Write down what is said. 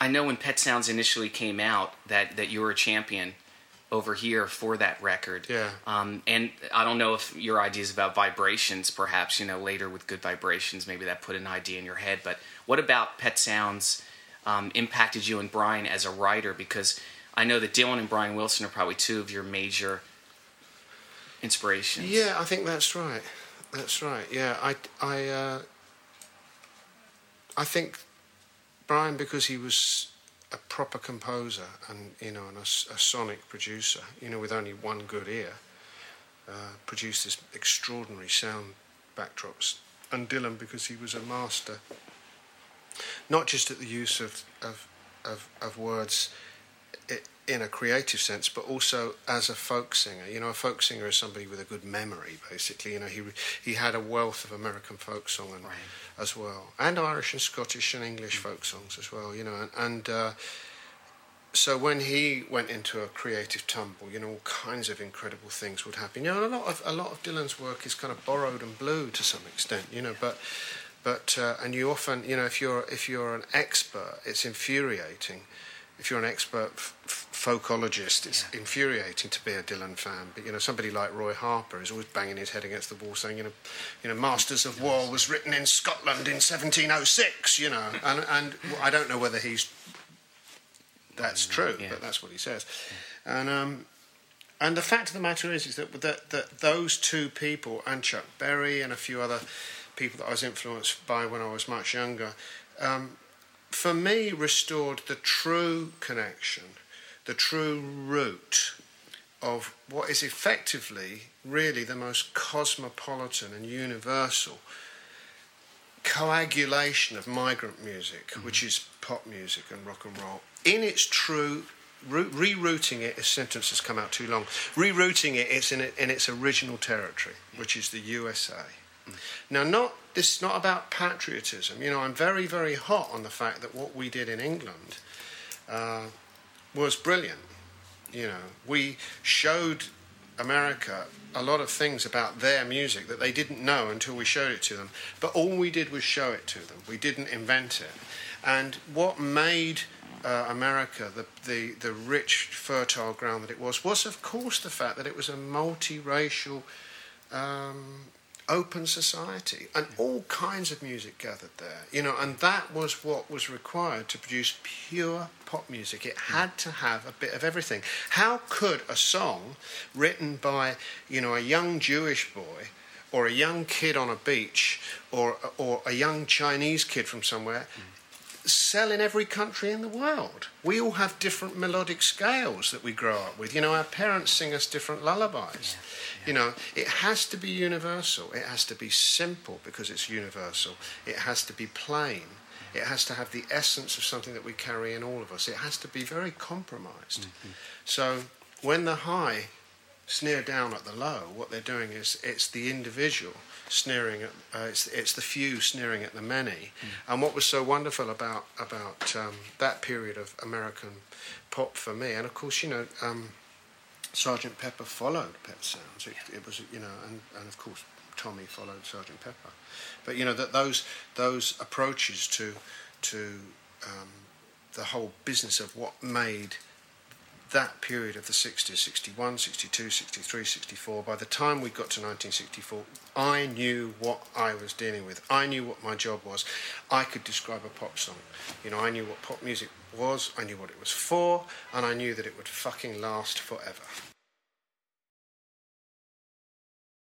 I know when Pet Sounds initially came out that you were a champion over here for that record. Yeah. And I don't know if your ideas about vibrations, perhaps, later with Good Vibrations, maybe that put an idea in your head. But what about Pet Sounds impacted you and Brian as a writer? Because I know that Dylan and Brian Wilson are probably two of your major inspirations. Yeah, I think that's right. That's right. Yeah, I think Brian, because he was a proper composer and and a sonic producer, with only one good ear, produced this extraordinary sound backdrops. And Dylan, because he was a master, not just at the use of words in a creative sense, but also as a folk singer. A folk singer is somebody with a good memory, basically. He had a wealth of American folk song as well, and Irish and Scottish and English folk songs as well. So when he went into a creative tumble, all kinds of incredible things would happen. A lot of Dylan's work is kind of borrowed and blue to some extent. But and you often, if you're an expert, it's infuriating. If you're an expert folkologist, it's infuriating to be a Dylan fan. But somebody like Roy Harper is always banging his head against the wall, saying, Masters of War was written in Scotland in 1706. And I don't know whether that's true, but that's what he says. And the fact of the matter is that those two people, and Chuck Berry and a few other people that I was influenced by when I was much younger, for me, restored the true connection, the true root of what is effectively really the most cosmopolitan and universal coagulation of migrant music, which is pop music and rock and roll, in its true rerouting it. A sentence has come out too long. Rerouting it, it's in its original territory, which is the USA. Now, this is not about patriotism. I'm very, very hot on the fact that what we did in England was brilliant. We showed America a lot of things about their music that they didn't know until we showed it to them. But all we did was show it to them. We didn't invent it. And what made America the rich, fertile ground that it was of course the fact that it was a multiracial, open society, and all kinds of music gathered there, and that was what was required to produce pure pop music. It had to have a bit of everything. How could a song written by, a young Jewish boy, or a young kid on a beach, or a young Chinese kid from somewhere, sell in every country in the world? We all have different melodic scales that we grow up with. Our parents sing us different lullabies. It has to be universal. It has to be simple because it's universal. It has to be plain. It has to have the essence of something that we carry in all of us. It has to be very compromised. Mm-hmm. So when the high sneer down at the low, what they're doing is it's the individual sneering at it's the few sneering at the many. And what was so wonderful about that period of American pop for me, and of course Sgt. Pepper followed Pet Sounds. It was and of course Tommy followed Sgt. Pepper. But that those approaches to the whole business of what made that period of the 60s, 61, 62, 63, 64, by the time we got to 1964, I knew what I was dealing with. I knew what my job was. I could describe a pop song. I knew what pop music was, I knew what it was for, and I knew that it would fucking last forever.